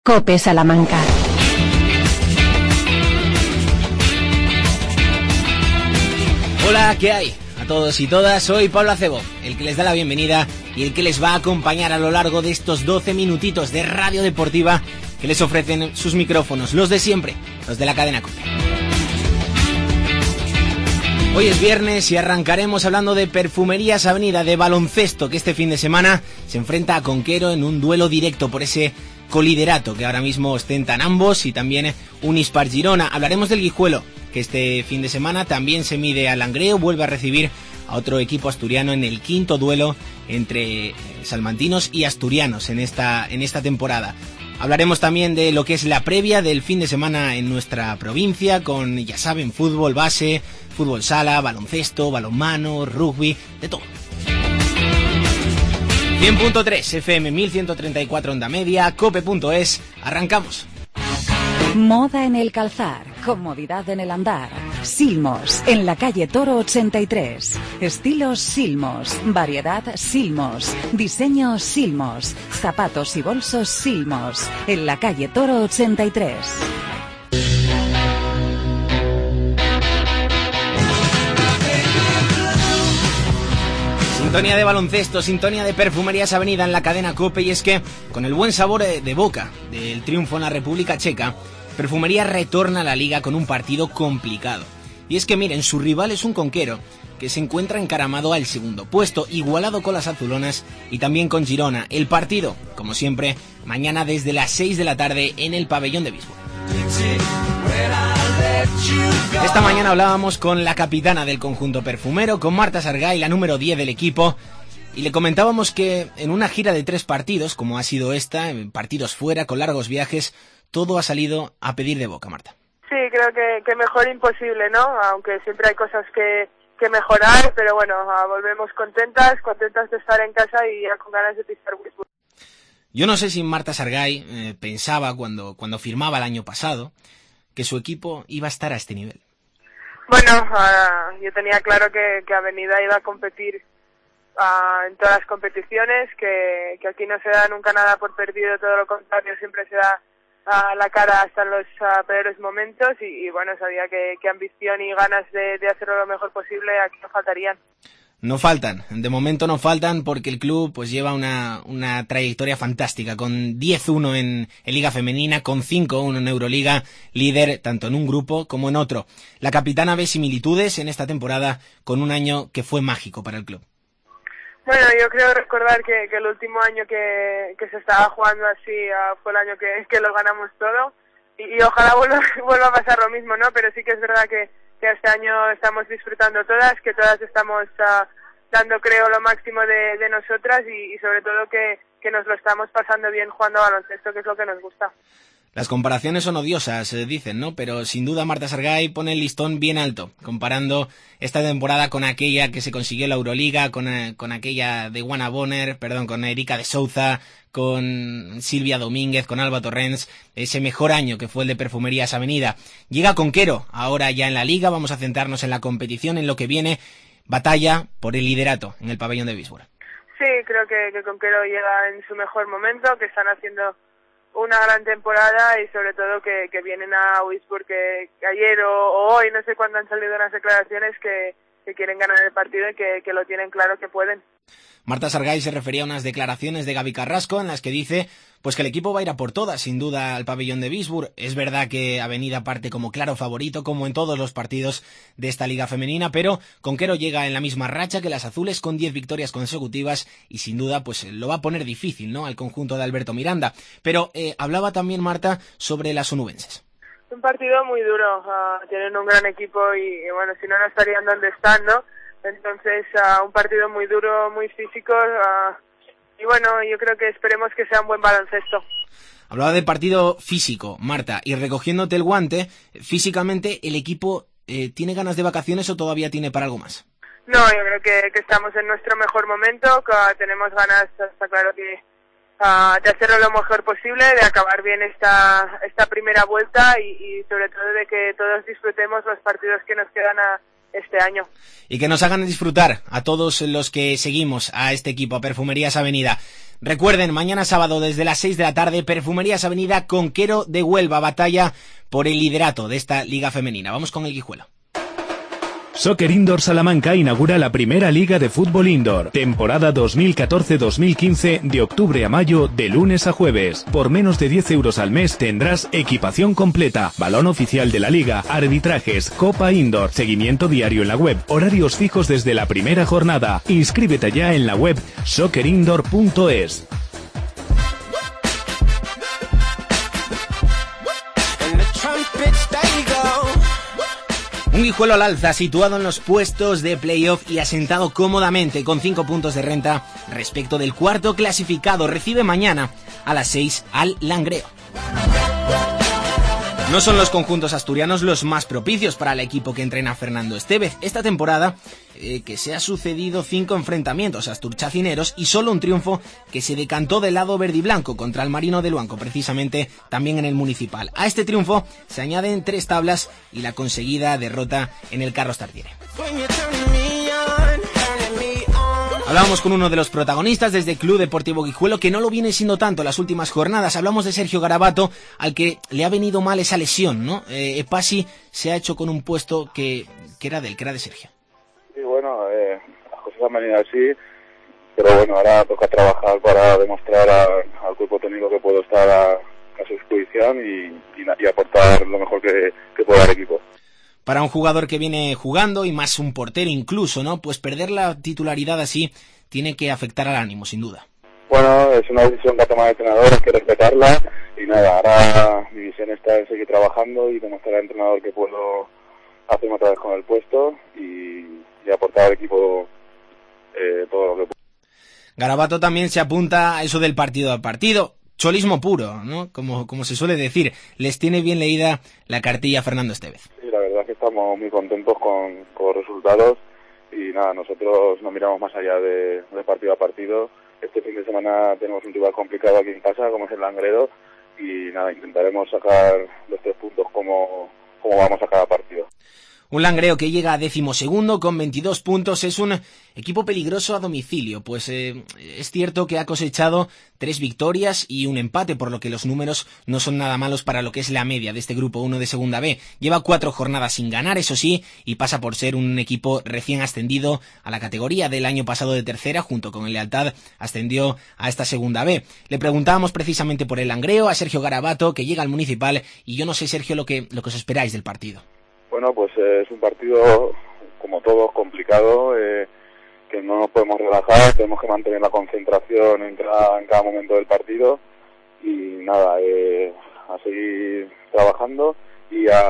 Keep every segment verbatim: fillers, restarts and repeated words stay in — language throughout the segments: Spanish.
COPE Salamanca. Hola, ¿qué hay? A todos y todas, soy Pablo Acebo, el que les da la bienvenida y el que les va a acompañar a lo largo de estos doce minutitos de radio deportiva que les ofrecen sus micrófonos, los de siempre, los de la cadena COPE. Hoy es viernes y arrancaremos hablando de Perfumerías Avenida, de baloncesto, que este fin de semana se enfrenta a Conquero en un duelo directo por ese coliderato que ahora mismo ostentan ambos, y también Unispar Girona. Hablaremos del Guijuelo, que este fin de semana también se mide al Langreo, vuelve a recibir a otro equipo asturiano en el quinto duelo entre salmantinos y asturianos en esta, en esta temporada. Hablaremos también de lo que es la previa del fin de semana en nuestra provincia, con, ya saben, fútbol base, fútbol sala, baloncesto, balonmano, rugby, de todo. cien punto tres F M, mil ciento treinta y cuatro onda media, cope punto es, arrancamos. Moda en el calzar, comodidad en el andar. Silmos, en la calle Toro ochenta y tres. Estilos Silmos, variedad Silmos, diseño Silmos, zapatos y bolsos Silmos, en la calle Toro ochenta y tres. Sintonía de baloncesto, sintonía de Perfumerías Avenida en la cadena COPE, y es que con el buen sabor de boca del triunfo en la República Checa, Perfumerías retorna a la liga con un partido complicado. Y es que miren, su rival es un Conquero que se encuentra encaramado al segundo puesto, igualado con las azulonas y también con Girona. El partido, como siempre, mañana desde las seis de la tarde en el pabellón de Bisbal. Esta mañana hablábamos con la capitana del conjunto perfumero, con Marta Sargay, la número diez del equipo, y le comentábamos que en una gira de tres partidos, como ha sido esta, en partidos fuera, con largos viajes, todo ha salido a pedir de boca, Marta. Sí, creo que, que mejor imposible, ¿no? Aunque siempre hay cosas que, que mejorar, pero bueno, volvemos contentas, contentas de estar en casa y ya con ganas de pisar Wisburg. Yo no sé si Marta Sargay eh, pensaba cuando, cuando firmaba el año pasado que su equipo iba a estar a este nivel. Bueno, uh, yo tenía claro que, que Avenida iba a competir uh, en todas las competiciones, que, que aquí no se da nunca nada por perdido, todo lo contrario, siempre se da uh, la cara hasta en los uh, peores momentos, y, y bueno, sabía que, que ambición y ganas de, de hacerlo lo mejor posible aquí no faltarían. No faltan, de momento no faltan, porque el club pues lleva una, una trayectoria fantástica, con diez uno en, en Liga Femenina, con cinco uno en Euroliga, líder tanto en un grupo como en otro. La capitana ve similitudes en esta temporada con un año que fue mágico para el club. Bueno, yo creo recordar que, que el último año que, que se estaba jugando así uh, fue el año que, que lo ganamos todo, y, y ojalá vuelva, vuelva a pasar lo mismo, ¿no? Pero sí que es verdad que que este año estamos disfrutando todas, que todas estamos uh, dando, creo, lo máximo de, de nosotras, y, y sobre todo que, que nos lo estamos pasando bien jugando a baloncesto, que es lo que nos gusta. Las comparaciones son odiosas, eh, dicen, ¿no? Pero sin duda Marta Sargay pone el listón bien alto, comparando esta temporada con aquella que se consiguió en la Euroliga, con, eh, con aquella de Juana Bonner, perdón, con Erika de Souza, con Silvia Domínguez, con Alba Torrens, ese mejor año que fue el de Perfumerías Avenida. Llega Conquero, ahora ya en la liga, vamos a centrarnos en la competición, en lo que viene, batalla por el liderato en el pabellón de Bisbal. Sí, creo que, que Conquero llega en su mejor momento, que están haciendo una gran temporada, y sobre todo que, que vienen a Wisburg, que, que ayer o, o hoy, no sé cuándo han salido unas declaraciones que, que quieren ganar el partido y que, que lo tienen claro que pueden. Marta Sargay se refería a unas declaraciones de Gaby Carrasco en las que dice pues que el equipo va a ir a por todas, sin duda, al pabellón de Bisbal. Es verdad que Avenida parte como claro favorito, como en todos los partidos de esta liga femenina, pero Conquero llega en la misma racha que las azules, con diez victorias consecutivas, y sin duda pues lo va a poner difícil, ¿no?, al conjunto de Alberto Miranda. Pero eh, hablaba también Marta sobre las onubenses. Un partido muy duro, uh, tienen un gran equipo y, y bueno, si no, no estarían donde están, ¿no? Entonces, uh, un partido muy duro, muy físico, uh, y bueno, yo creo que esperemos que sea un buen baloncesto. Hablaba de partido físico, Marta, y recogiéndote el guante, físicamente, ¿el equipo eh, tiene ganas de vacaciones o todavía tiene para algo más? No, yo creo que, que estamos en nuestro mejor momento, que uh, tenemos ganas, está claro que Uh, de hacerlo lo mejor posible, de acabar bien esta esta primera vuelta, y, y sobre todo de que todos disfrutemos los partidos que nos quedan a este año. Y que nos hagan disfrutar a todos los que seguimos a este equipo, a Perfumerías Avenida. Recuerden, mañana sábado desde las seis de la tarde, Perfumerías Avenida Conquero de Huelva, batalla por el liderato de esta liga femenina. Vamos con el Guijuelo. Soccer Indoor Salamanca inaugura la primera liga de fútbol indoor, temporada dos mil catorce dos mil quince, de octubre a mayo, de lunes a jueves. Por menos de diez euros al mes tendrás equipación completa, balón oficial de la liga, arbitrajes, copa indoor, seguimiento diario en la web, horarios fijos desde la primera jornada. Inscríbete ya en la web soccer indoor punto es. Un Guijuelo al alza, situado en los puestos de playoff y asentado cómodamente con cinco puntos de renta respecto del cuarto clasificado, recibe mañana a las seis al Langreo. No son los conjuntos asturianos los más propicios para el equipo que entrena Fernando Estévez. Esta temporada eh, que se ha sucedido cinco enfrentamientos asturchacineros y solo un triunfo que se decantó del lado verde y blanco contra el Marino de Luanco, precisamente también en el Municipal. A este triunfo se añaden tres tablas y la conseguida derrota en el Carlos Tartiere. Hablábamos con uno de los protagonistas desde el Club Deportivo Guijuelo, que no lo viene siendo tanto las últimas jornadas. Hablamos de Sergio Garabato, al que le ha venido mal esa lesión, ¿no? Eh, Epasi se ha hecho con un puesto que, que era del, que era de Sergio. Sí, bueno, eh, las cosas han venido así, pero bueno, ahora toca trabajar para demostrar a, al cuerpo técnico que puedo estar a, a su disposición y, y, y aportar lo mejor que, que pueda al equipo. Para un jugador que viene jugando, y más un portero incluso, ¿no? Pues perder la titularidad así tiene que afectar al ánimo, sin duda. Bueno, es una decisión que ha tomado el entrenador, hay que respetarla, y nada, ahora mi visión está en seguir trabajando y demostrar al entrenador que puedo hacerme otra vez con el puesto y, y aportar al equipo eh, todo lo que puedo. Garabato también se apunta a eso del partido a partido. Cholismo puro, ¿no? Como, como se suele decir, les tiene bien leída la cartilla a Fernando Estévez. Sí, la verdad es que estamos muy contentos con, con los resultados y nada, nosotros no miramos más allá de, de partido a partido. Este fin de semana tenemos un rival complicado aquí en casa, como es el Langreo, y nada, intentaremos sacar los tres puntos como, como vamos a cada partido. Un Langreo que llega a décimo segundo con veintidós puntos, es un equipo peligroso a domicilio, pues eh, es cierto que ha cosechado tres victorias y un empate, por lo que los números no son nada malos para lo que es la media de este grupo uno de Segunda B. Lleva cuatro jornadas sin ganar, eso sí, y pasa por ser un equipo recién ascendido a la categoría del año pasado de tercera, junto con el Lealtad ascendió a esta Segunda B. Le preguntábamos precisamente por el Langreo a Sergio Garabato, que llega al Municipal, y yo no sé, Sergio, lo que, lo que os esperáis del partido. Bueno, pues eh, es un partido, como todos, complicado, eh, que no nos podemos relajar, tenemos que mantener la concentración en cada, en cada momento del partido y nada, eh, a seguir trabajando y a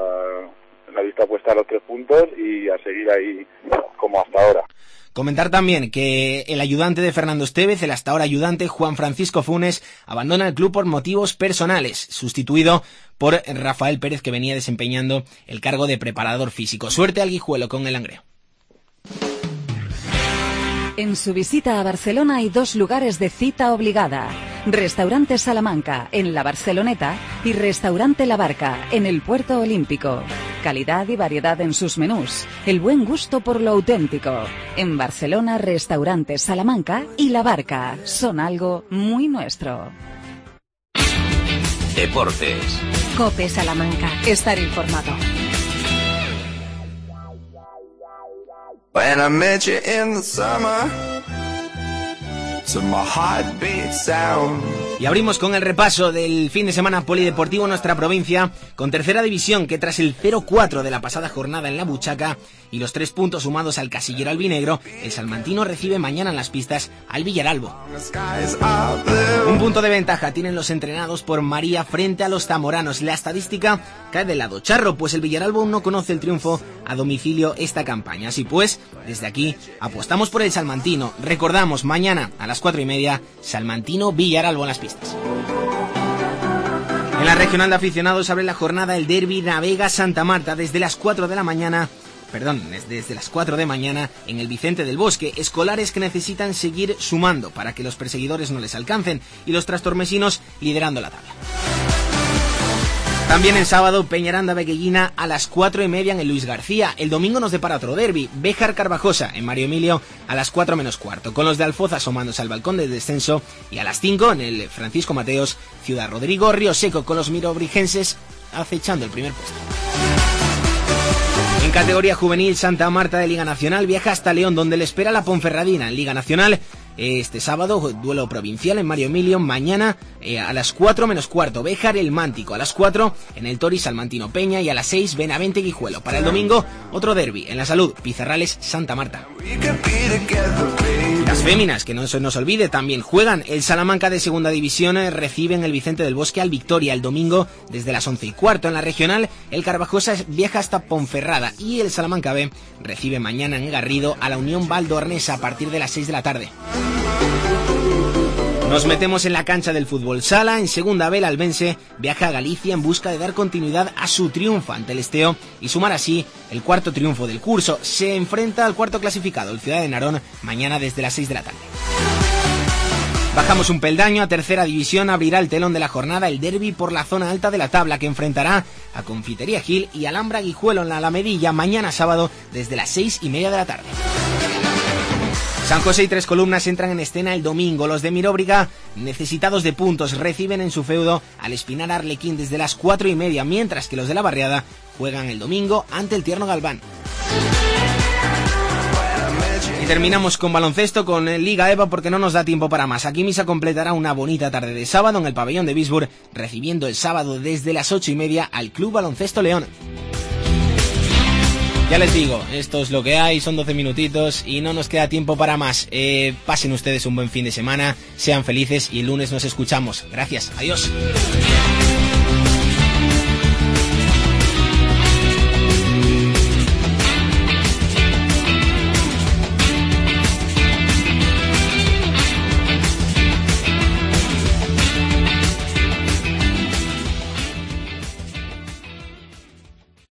la vista puesta a los tres puntos y a seguir ahí como hasta ahora. Comentar también que el ayudante de Fernando Estévez, el hasta ahora ayudante Juan Francisco Funes, abandona el club por motivos personales, sustituido por Rafael Pérez, que venía desempeñando el cargo de preparador físico. Suerte al Guijuelo con el Langreo. En su visita a Barcelona hay dos lugares de cita obligada. Restaurante Salamanca, en la Barceloneta, y Restaurante La Barca, en el Puerto Olímpico. Calidad y variedad en sus menús. El buen gusto por lo auténtico. En Barcelona, Restaurante Salamanca y La Barca son algo muy nuestro. Deportes. COPE Salamanca. Estar informado. When I met you in the summer, to my heartbeat sound. Y abrimos con el repaso del fin de semana polideportivo en nuestra provincia, con tercera división, que tras el cero cuatro de la pasada jornada en la Buchaca y los tres puntos sumados al casillero albinegro, el salmantino recibe mañana en las pistas al Villaralbo. Un punto de ventaja tienen los entrenados por María frente a los zamoranos. La estadística cae del lado charro, pues el Villaralbo aún no conoce el triunfo a domicilio esta campaña. Así pues, desde aquí apostamos por el salmantino. Recordamos, mañana a las cuatro y media, Salmantino Villaralbo en las pistas. En la regional de aficionados abre la jornada el derbi Navega-Santa Marta desde las cuatro de la mañana, perdón, desde las cuatro de mañana en el Vicente del Bosque. Escolares que necesitan seguir sumando para que los perseguidores no les alcancen, y los trastormesinos liderando la tabla. También el sábado, Peñaranda Beguellina a las cuatro y media en el Luis García. El domingo nos depara otro derbi, Béjar Carvajosa en Mario Emilio a las cuatro menos cuarto, con los de Alfoz asomándose al balcón del descenso, y a las cinco en el Francisco Mateos, Ciudad Rodrigo, Río Seco, con los mirobrigenses acechando el primer puesto. En categoría juvenil, Santa Marta de Liga Nacional viaja hasta León, donde le espera la Ponferradina en Liga Nacional. Este sábado, duelo provincial en Mario Emilio. Mañana eh, a las cuatro menos cuarto, Béjar el Mántico. A las cuatro en el Tori Salmantino Peña, y a las seis Benavente Guijuelo. Para el domingo, otro derbi en la Salud, Pizarrales Santa Marta. Las féminas, que no se nos olvide, también juegan. El Salamanca de Segunda División eh, reciben el Vicente del Bosque al Victoria el domingo desde las once y cuarto. En la regional, el Carvajosa viaja hasta Ponferrada, y el Salamanca B recibe mañana en Garrido a la Unión Valdornesa a partir de las seis de la tarde. Nos metemos en la cancha del fútbol sala. En segunda B, el Albense viaja a Galicia en busca de dar continuidad a su triunfo ante el Esteo y sumar así el cuarto triunfo del curso. Se enfrenta al cuarto clasificado, el Ciudad de Narón, mañana desde las seis de la tarde. Bajamos un peldaño a tercera división. Abrirá el telón de la jornada el derbi por la zona alta de la tabla, que enfrentará a Confitería Gil y Alhambra Guijuelo en la Alamedilla mañana sábado desde las seis y media de la tarde. San José y Tres Columnas entran en escena el domingo. Los de Miróbriga, necesitados de puntos, reciben en su feudo al Espinar Arlequín desde las cuatro y media, mientras que los de la Barriada juegan el domingo ante el Tierno Galván. Y terminamos con baloncesto, con Liga EVA, porque no nos da tiempo para más. Aquí Misa completará una bonita tarde de sábado en el pabellón de Bisburg, recibiendo el sábado desde las ocho y media al Club Baloncesto León. Ya les digo, esto es lo que hay, son doce minutitos y no nos queda tiempo para más. Eh, pasen ustedes un buen fin de semana, sean felices y el lunes nos escuchamos. Gracias, adiós.